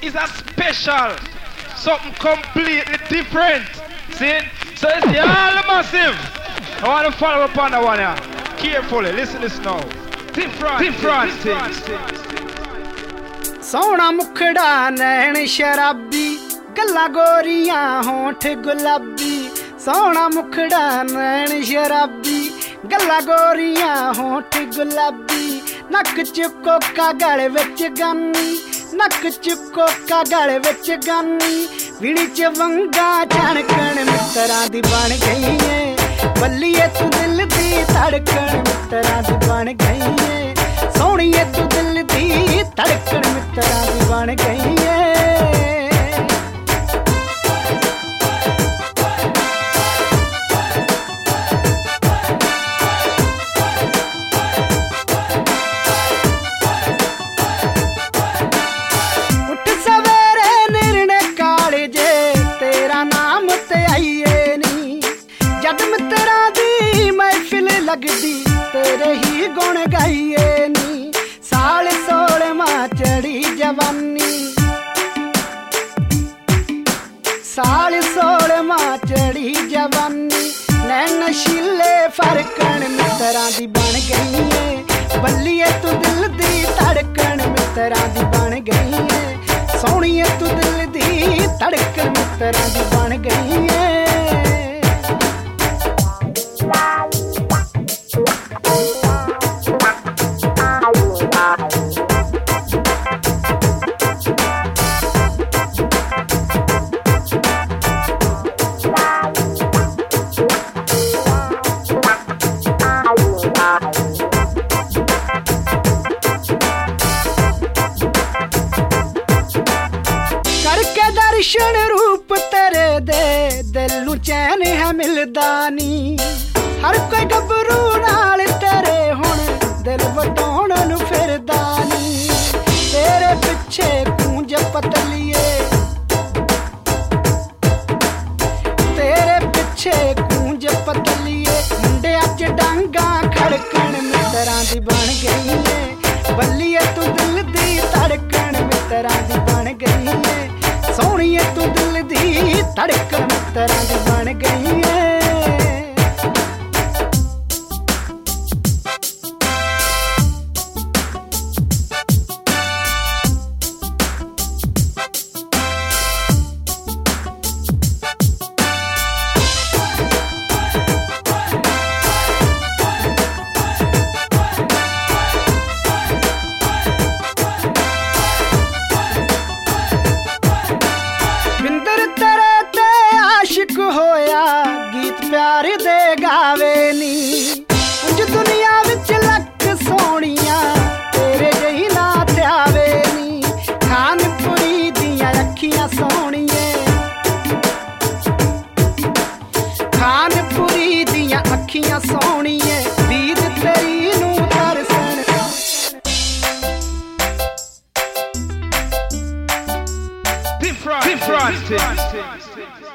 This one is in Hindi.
is a special, something completely different. See? So it's the all massive. I want to follow up on that one here. Carefully, listen to this now. Different things. सोना मुखड़ा नैन शराबी गल्ला गोरियां होठ गुलाबी सोना मुखड़ा नैन शराबी गल्ला गोरियां होठ गुलाबी नक चुको का गल विच गानी नक चुको का गल विच गानी विणी च वंगा झणकण मित्तरां दी बन गई है बल्लीए तू दिल दी धड़कन मित्तरां दी बन गई है सोहणीए तू दिल दी धड़कन मित्तरां दी बन गई है लगदी तेरे ही गुण गाइए नी साल 16 चढ़ी जवानी साल 16 चढ़ी जवानी नैन शीले फरकन मित्तरां दी बन गई है बल्लीए तू दिल दी धड़कन मित्तरां दी बन गई है सोहणीए तू दिल दी धड़कन मित्तरां दी बन गई है दर्शन रूप तेरे दे दिल नू चैन है मिलदा नी हर कोई गबरू नाल तेरे हुण दिल वटाउण नू फिरदा नी तेरे पिछे कूंज पतलिए तेरे पिछे कूंज पतलिए मुंडिया च डांगा खड़कन मित्तरां दी बन गई है बल्लीए तू दिल दी धड़कन मित्तरां दी बन गई है सोहणीए तू दिल दी धड़कन मित्तरां दी बन गई है होया गीत प्यार दे गावे नी उंज दुनिया विच लख सोहणियां तेरे जही ना त्यावे नी खानपुरी दियां अखियां सोहणिए खानपुरी दियां अखियां सोहणिए दीद तेरी नू तरसन different